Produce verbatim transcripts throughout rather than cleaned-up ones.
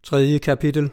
Tredje kapitel.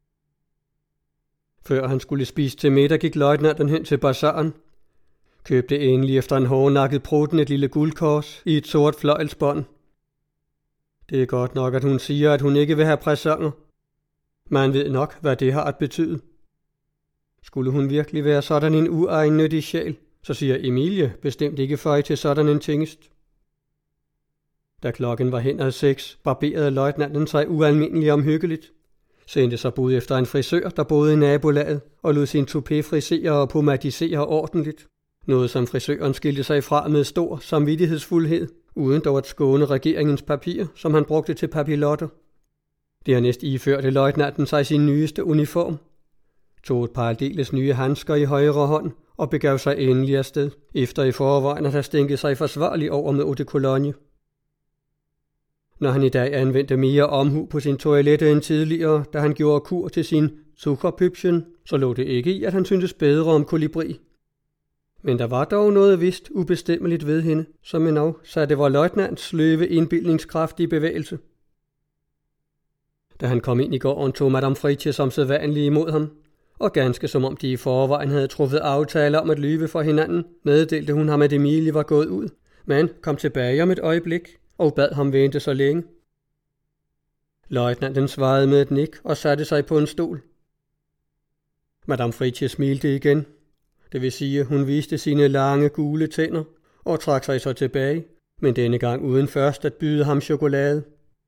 Før han skulle spise til middag, gik løjtnanten hen til bazaren, købte endelig efter en hårdnakket prutten et lille guldkors i et sort fløjelsbånd. Det er godt nok, at hun siger, at hun ikke vil have præsanger. Man ved nok, hvad det har at betyde. Skulle hun virkelig være sådan en uegennyttig sjæl, så siger Emilie bestemt ikke føj til sådan en tingest. Da klokken var hen ad seks, barberede løjtnanten sig ualmindeligt omhyggeligt, sendte sig bud efter en frisør, der boede i nabolaget, og lod sin toupé frisere og pomadisere ordentligt. Noget som frisøren skilte sig fra med stor samvittighedsfuldhed, uden dog at skåne regeringens papir, som han brugte til papillotter. Dernæst iførte løjtnanten sig sin nyeste uniform, tog et par aldeles nye handsker i højre hånd og begav sig endelig afsted, efter i forvejen at have stænket sig forsvarligt over med eau de cologne. Når han i dag anvendte mere omhu på sin toilette end tidligere, da han gjorde kur til sin sukkerpypchen, så lå det ikke i, at han syntes bedre om kolibri. Men der var dog noget vist ubestemmeligt ved hende, som endnu satte vor løjtnants sløve indbildningskraft i bevægelse. Da han kom ind i gården, tog Madame Fritje som sædvanlig imod ham, og ganske som om de i forvejen havde truffet aftaler om at lyve for hinanden, meddelte hun ham, at Emilie var gået ud, men kom tilbage om et øjeblik og bad ham vente så længe. Løjtnanten svarede med et nik og satte sig på en stol. Madame Fritje smilte igen, det vil sige, hun viste sine lange gule tænder og trak sig så tilbage, men denne gang uden først at byde ham chokolade.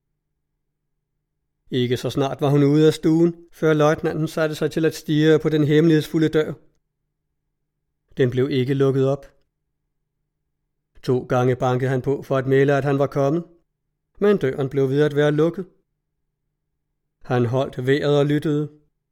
Ikke så snart var hun ude af stuen, før løjtnanten satte sig til at stirre på den hemmelighedsfulde dør. Den blev ikke lukket op. To gange bankede han på for at melde, at han var kommet, men døren blev ved at være lukket. Han holdt vejret og lyttede.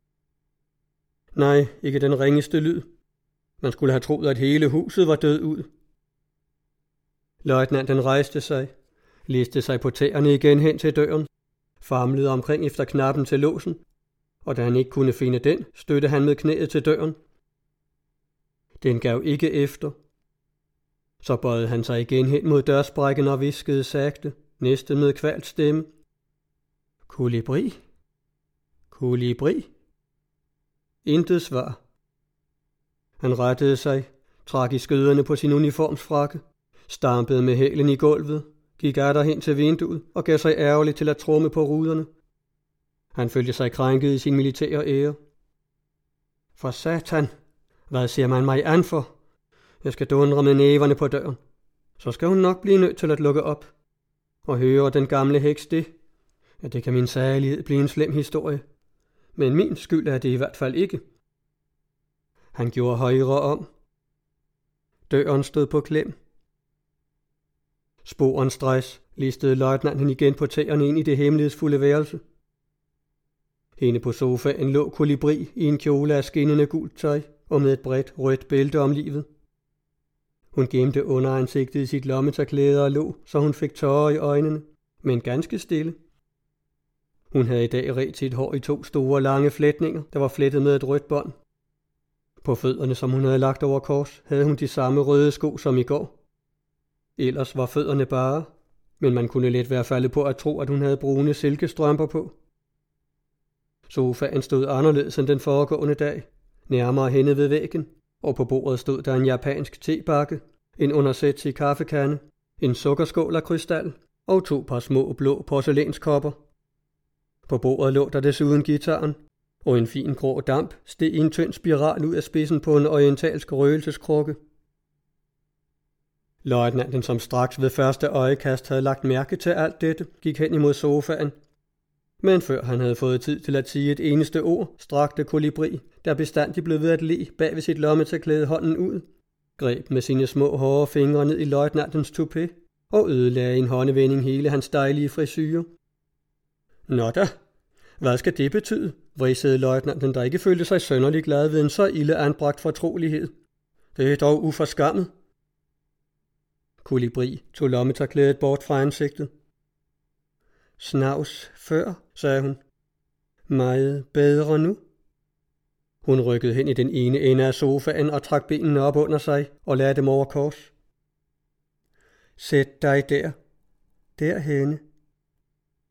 Nej, ikke den ringeste lyd. Man skulle have troet, at hele huset var død ud. Løjtnanten rejste sig, liste sig på tæerne igen hen til døren, famlede omkring efter knappen til låsen, og da han ikke kunne finde den, stødte han med knæet til døren. Den gav ikke efter. Så bøjede han sig igen hen mod dørsprækken og viskede sagte, næsten med kvalt stemme. Kolibri? Kolibri? Intet svar. Han rettede sig, trak i skøderne på sin uniformsfrakke, stampede med hælen i gulvet, gik atter hen til vinduet og gav sig ærgerligt til at tromme på ruderne. Han følte sig krænket i sin militære ære. For satan, hvad ser man mig an for? Jeg skal dundre med næverne på døren. Så skal hun nok blive nødt til at lukke op. Og høre den gamle heks det. Ja, det kan min særlighed blive en slem historie. Men min skyld er det i hvert fald ikke. Han gjorde højre om. Døren stod på klem. Sporen stress listede løjtnanten igen på tæerne ind i det hemmelighedsfulde værelse. Hende på sofaen lå kolibri i en kjole af skinnende gult tøj og med et bredt rødt bælte om livet. Hun gemte under ansigtet i sit lommetørklæde og lå, så hun fik tårer i øjnene, men ganske stille. Hun havde i dag redt sit hår i to store lange flætninger, der var flettet med et rødt bånd. På fødderne, som hun havde lagt over kors, havde hun de samme røde sko som i går. Ellers var fødderne bare, men man kunne let være faldet på at tro, at hun havde brune silkestrømper på. Sofaen stod anderledes end den foregående dag, nærmere henne ved væggen, og på bordet stod der en japansk tebakke, en undersætsig kaffekande, en sukkerskål af krystal og to par små blå porcelænskopper. På bordet lå der desuden gitaren, og en fin grå damp steg i en tynd spiral ud af spidsen på en orientalsk røgelseskrukke. Løjtnanten, som straks ved første øjekast havde lagt mærke til alt dette, gik hen imod sofaen. Men før han havde fået tid til at sige et eneste ord, strakte kolibri, der bestandig blev ved at le bag ved sit lommetørklæde hånden ud, greb med sine små hårde fingre ned i løjtnantens toupé og ødelagde en håndevending hele hans dejlige frisyre. Nå da, hvad skal det betyde? Vridsede løjtnanten, der ikke følte sig sønderlig glad ved en så ilde anbragt fortrolighed. Det er dog uforskammet. Kolibri tog lommetørklædet bort fra ansigtet. Snavs før, sagde hun. Meget bedre nu. Hun rykkede hen i den ene ende af sofaen og trak benene op under sig og lagde dem over kors. Sæt dig der. Derhenne.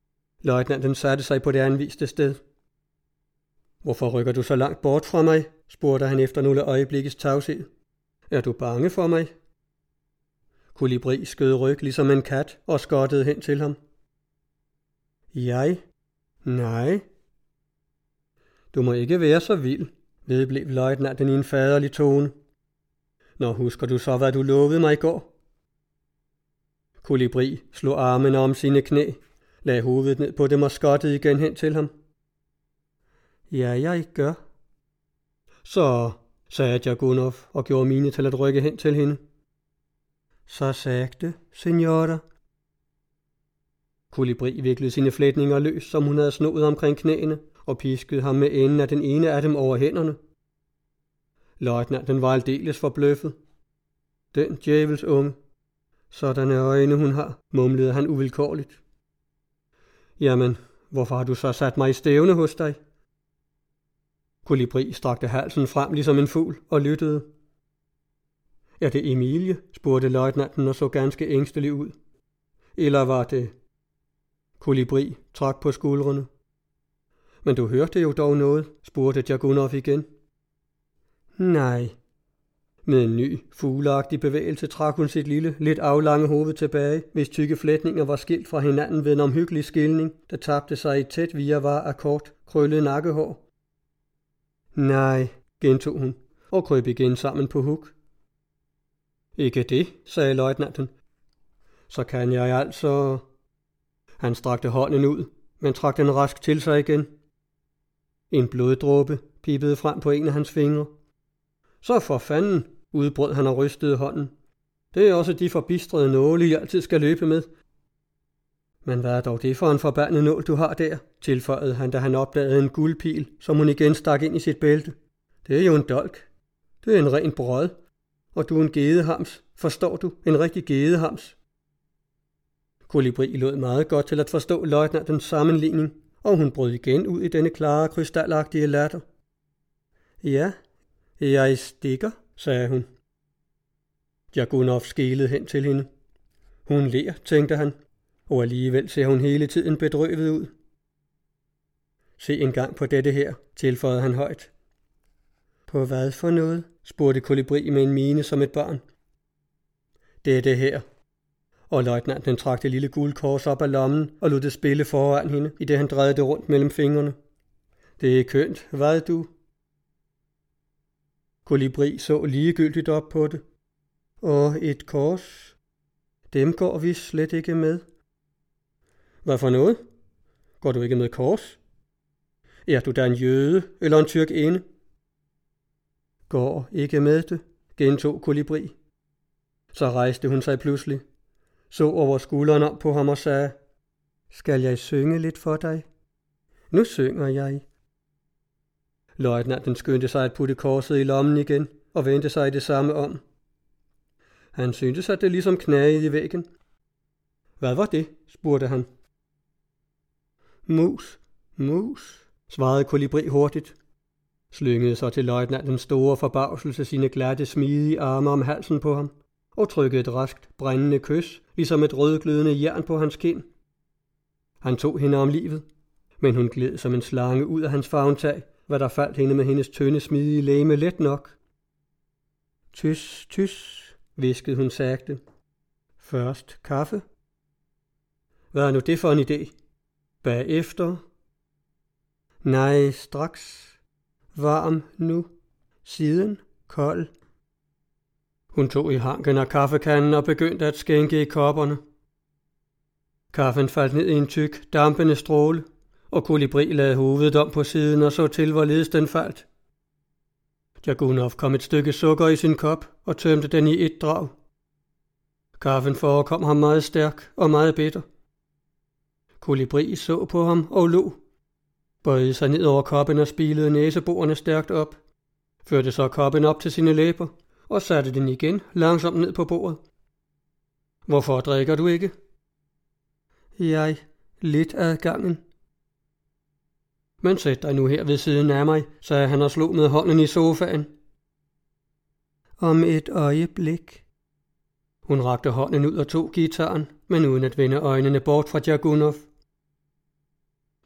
Løjtnanten satte sig på det anviste sted. Hvorfor rykker du så langt bort fra mig? Spurgte han efter nogle øjeblikkes tavshed. Er du bange for mig? Kolibri skød ryg ligesom en kat og skottede hen til ham. Jeg? Nej. Du må ikke være så vild, vedblev løjtnanten i en faderlig tone. Nå, husker du så, hvad du lovede mig i går? Kolibri slog armen om sine knæ, lagde hovedet ned på dem og skottede igen hen til ham. Ja, jeg gør. Så, sagde Djagunov og gjorde mine til at rykke hen til hende. Så sagte, signora. Kolibri viklede sine flætninger løs, som hun havde snoet omkring knæene, og piskede ham med enden af den ene af dem over hænderne. Løjtnanten var aldeles forbløffet. Den djævels unge. Sådanne øjne hun har, mumlede han uvilkårligt. Jamen, hvorfor har du så sat mig i stævne hos dig? Kolibri strakte halsen frem ligesom en fugl og lyttede. Er det Emilie? Spurgte løjtnanten og så ganske ængstelig ud. Eller var det... Kolibri trak på skuldrene. Men du hørte jo dog noget, spurgte Djagunov igen. Nej. Med en ny, fugleagtig bevægelse trak hun sit lille, lidt aflange hoved tilbage, hvis tykke flætninger var skilt fra hinanden ved en omhyggelig skilning, der tabte sig i tæt virvar af kort, krøllet nakkehår. Nej, gentog hun, og krøb igen sammen på huk. Ikke det, sagde løjtnanten. Så kan jeg altså... Han strakte hånden ud, men trak den rask til sig igen. En bloddråbe pibede frem på en af hans fingre. Så for fanden, udbrød han og rystede hånden. Det er også de forbistrede nåle, I altid skal løbe med. Men hvad er dog det for en forbandet nål, du har der, tilføjede han, da han opdagede en guldpil, som hun igen stak ind i sit bælte. Det er jo en dolk. Det er en ren brød. Og du er en gedehams, forstår du? En rigtig gedehams. Kolibri lod meget godt til at forstå løjtnantens sammenligning, og hun brød igen ud i denne klare, krystalagtige latter. Ja, jeg stikker, sagde hun. Djagunov skelede hen til hende. Hun ler, tænkte han, og alligevel ser hun hele tiden bedrøvet ud. Se engang på dette her, tilføjede han højt. På hvad for noget? Spurgte Kolibri med en mine som et barn. Dette her. Og løjtnanten trak det lille guldkors op af lommen og lod det spille foran hende, i det han drejede det rundt mellem fingrene. Det er kønt, hvad du? Kolibri så ligegyldigt op på det. Og et kors. Dem går vi slet ikke med. Hvad for noget? Går du ikke med kors? Er du da en jøde eller en tyrkinde? Går ikke med det, gentog Kolibri. Så rejste hun sig pludselig, så over skulderen op på ham og sagde, skal jeg synge lidt for dig? Nu synger jeg. Løjtnanten skyndte sig at putte korset i lommen igen og vendte sig det samme om. Han syntes, at det ligesom knagede i væggen. Hvad var det? Spurgte han. Mus, mus, svarede Kolibri hurtigt, slyngede sig til løjtnantens store forbavselse sine glatte, smidige arme om halsen på ham og trykkede et raskt, brændende kys, ligesom et rødglødende jern på hans kind. Han tog hende om livet, men hun gled som en slange ud af hans favntag, hvad der faldt hende med hendes tynde, smidige legeme let nok. Tys, tys, hviskede hun sagte. Først kaffe. Hvad er nu det for en idé? Bagefter? Nej, straks. Varm nu. Siden kold. Hun tog i hanken af kaffekanden og begyndte at skænke i kopperne. Kaffen faldt ned i en tyk, dampende stråle, og Kolibri lagde hovedet om på siden og så til, hvorledes den faldt. Djagunov kom et stykke sukker i sin kop og tømte den i et drag. Kaffen forekom ham meget stærk og meget bitter. Kolibri så på ham og lå, bøjede sig ned over koppen og spilede næseborene stærkt op, førte så koppen op til sine læber og satte den igen langsomt ned på bordet. Hvorfor drikker du ikke? Jeg, lidt ad gangen. Men sæt dig nu her ved siden af mig, sagde han og slog med hånden i sofaen. Om et øjeblik. Hun rakte hånden ud og tog gitaren, men uden at vende øjnene bort fra Djagunov.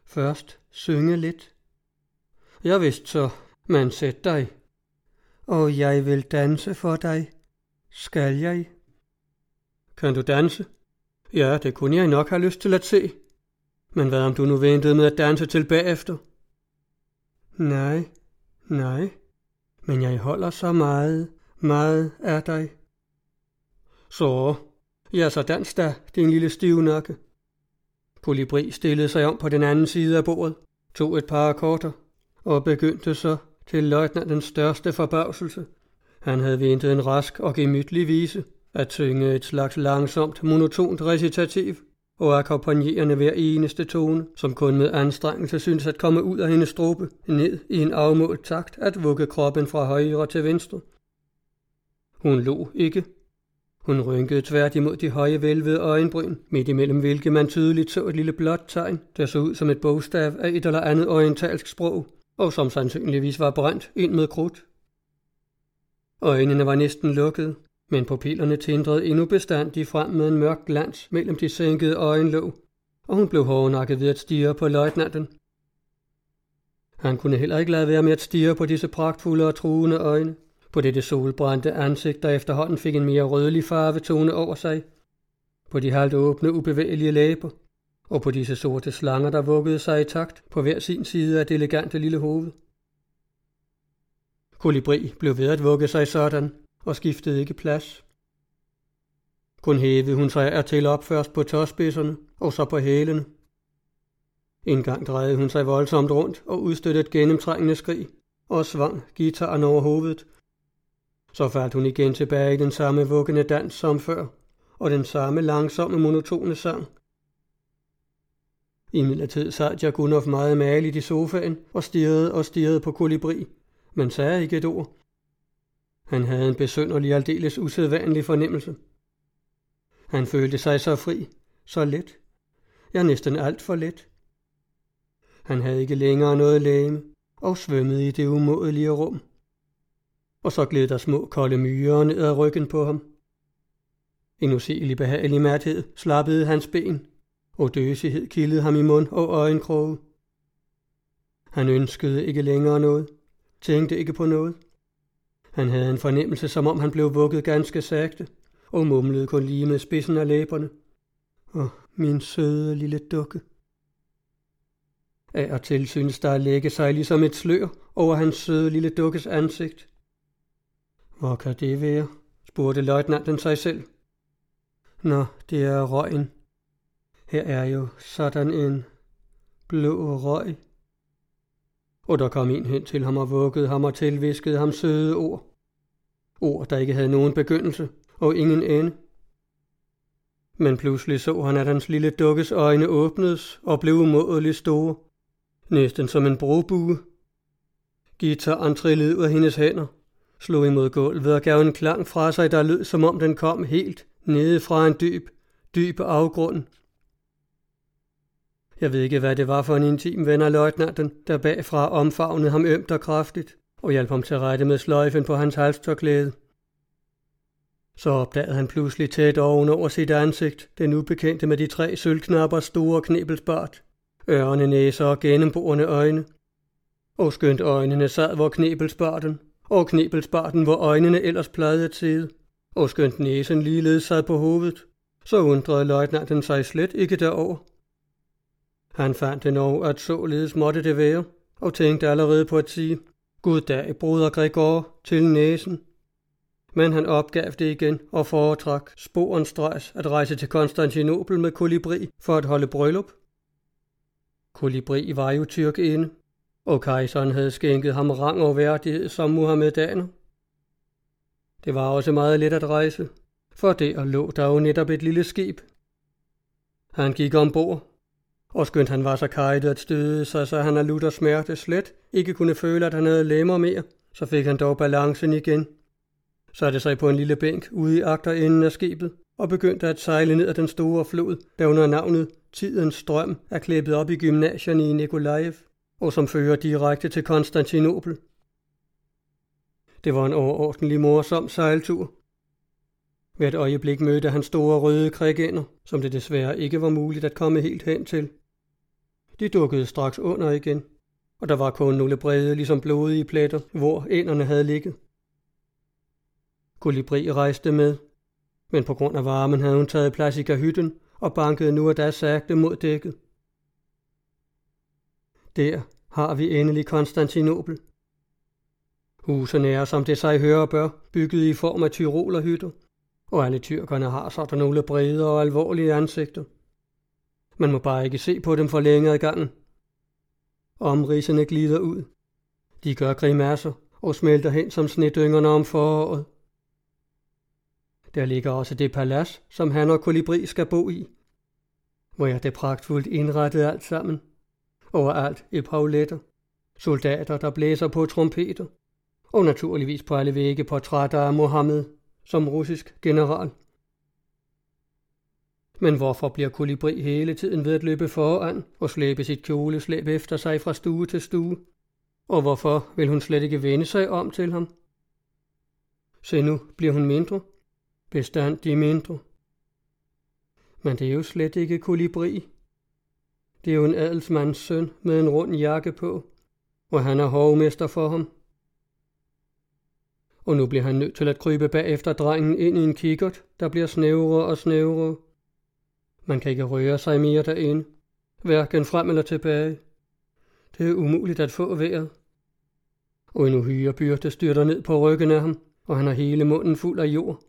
først synge lidt. Jeg vidste så, men sæt dig. Og jeg vil danse for dig. Skal jeg? Kan du danse? Ja, det kunne jeg nok have lyst til at se. Men hvad om du nu ventede med at danse til bagefter? Nej, nej, men jeg holder så meget, meget af dig. Så, ja, så dans da, din lille stivnakke. Kolibri stillede sig om på den anden side af bordet, tog et par akkorder og begyndte så til løjtnantens største forbavselse. Han havde ventet en rask og gemytlig vise at synge et slags langsomt, monotont recitativ og akkompagnerende hver eneste tone, som kun med anstrengelse synes at komme ud af hendes strobe, ned i en afmålt takt at vugge kroppen fra højre til venstre. Hun lå ikke. Hun rynkede tværtimod de høje vælvede øjenbryn, midt imellem hvilke man tydeligt så et lille blåt tegn, der så ud som et bogstav af et eller andet orientalsk sprog, og som sandsynligvis var brændt ind med krudt. Øjnene var næsten lukkede, men pupillerne tindrede endnu bestandigt frem med en mørk glans mellem de sænkede øjenlåg, og hun blev hårdnakket ved at stirre på løjtnanten. Han kunne heller ikke lade være med at stirre på disse pragtfulde og truende øjne, på dette solbrændte ansigt, der efterhånden fik en mere rødlig farvetone over sig, på de halvt åbne, ubevægelige læber, og på disse sorte slanger, der vuggede sig i takt på hver sin side af det elegante lille hoved. Kolibri blev ved at vugge sig sådan, og skiftede ikke plads. Kun hævede hun sig af til op først på tåspidserne, og så på hælene. En gang drejede hun sig voldsomt rundt og udstødte et gennemtrængende skrig, og svang guitaren over hovedet. Så faldt hun igen tilbage i den samme vuggende dans som før, og den samme langsomme monotone sang. Imidlertid sad Djagunov meget mageligt i sofaen og stirrede og stirrede på Kolibri, men sagde ikke et ord. Han havde en besynderlig aldeles usædvanlig fornemmelse. Han følte sig så fri, så let, ja næsten alt for let. Han havde ikke længere noget legeme og svømmede i det umådelige rum. Og så gled der små kolde myrer ned ad ryggen på ham. En usigelig behagelig mathed slappede hans ben, og døsighed kildede ham i mund og øjenkroge. Han ønskede ikke længere noget, tænkte ikke på noget. Han havde en fornemmelse, som om han blev vugget ganske sagte, og mumlede kun lige med spidsen af læberne. Åh, min søde lille dukke. Af og til synes der at lægge sig ligesom et slør over hans søde lille dukkes ansigt. Hvor kan det være? Spurgte løjtnanten sig selv. Nå, det er røgen. Her er jo sådan en blå røg. Og der kom en hen til ham og vuggede ham og tilviskede ham søde ord. Ord, der ikke havde nogen begyndelse og ingen ende. Men pludselig så han, at hans lille dukkes øjne åbnedes og blev umådeligt store, næsten som en brogbue. Guitaren trillede ud af hendes hænder, slog imod gulvet og gav en klang fra sig, der lød, som om den kom helt nede fra en dyb, dyb afgrund. Jeg ved ikke, hvad det var for en intim ven af løjtnanten, der bagfra omfavnede ham ømt og kraftigt og hjalp ham til rette med sløjfen på hans halstørklæde. Så opdagede han pludselig tæt oven over sit ansigt den ubekendte med de tre sølvknapper store knebelsbart, ørerne, næser og gennemborende øjne. Og skønt øjnene sad, hvor knebelsbarten, og knebelsbarten, hvor øjnene ellers plejede at sidde, og skønt næsen ligeledes sad på hovedet, så undrede løjtnanten sig slet ikke derover. Han fandt endnu, at således måtte det være, og tænkte allerede på at sige, Goddag, broder Gregor, til næsen. Men han opgav det igen og foretrak sporenstrejs at rejse til Konstantinopel med Kolibri for at holde bryllup. Kolibri var jo tyrkinde, og kejseren havde skænket ham rang og værdighed som muhammedaner. Det var også meget let at rejse, for der lå der jo netop et lille skib. Han gik ombord, og skønt han var så kajtet at støde sig, så han af lutter smerte slet ikke kunne føle, at han havde lemmer mere, så fik han dog balancen igen, satte sig på en lille bænk ude i agterenden af skibet og begyndte at sejle ned ad den store flod, der under navnet Tidens Strøm er klippet op i gymnasierne i Nikolajev, og som fører direkte til Konstantinopel. Det var en overordentlig morsom sejltur. Hvert øjeblik mødte han store røde krigænder, som det desværre ikke var muligt at komme helt hen til. de dukkede straks under igen, og der var kun nogle brede, ligesom blodige pletter, hvor ænderne havde ligget. Kolibri rejste med, men på grund af varmen havde hun taget plads i kahytten og bankede nu og da sagte mod dækket. Der har vi endelig Konstantinopel. Husene er, som det sig hører bør, bygget i form af tyrolerhytter, og alle tyrkerne har sådan nogle brede og alvorlige ansigter. Man må bare ikke se på dem for længe ad gangen. Omridsene glider ud. De gør grimasser og smelter hen som snedyngerne om foråret. Der ligger også det palads, som han og Kolibri skal bo i. Hvor er det pragtfuldt indrettet alt sammen. Overalt i pauletter, soldater, der blæser på trompeter, og naturligvis på alle vægge portrætter af Mohammed som russisk general. Men hvorfor bliver Kolibri hele tiden ved at løbe foran og slæbe sit kjoleslæb efter sig fra stue til stue? Og hvorfor vil hun slet ikke vende sig om til ham? Se nu bliver hun mindre, bestandig mindre. Men det er jo slet ikke Kolibri. Det er jo en adelsmands søn med en rund jakke på, og han er hovmester for ham. Og nu bliver han nødt til at krybe bagefter drengen ind i en kikkert, der bliver snævrere og snævrere. Man kan ikke røre sig mere derinde, hverken frem eller tilbage. Det er umuligt at få vejret. Og en uhyre byrde styrter ned på ryggen af ham, og han har hele munden fuld af jord.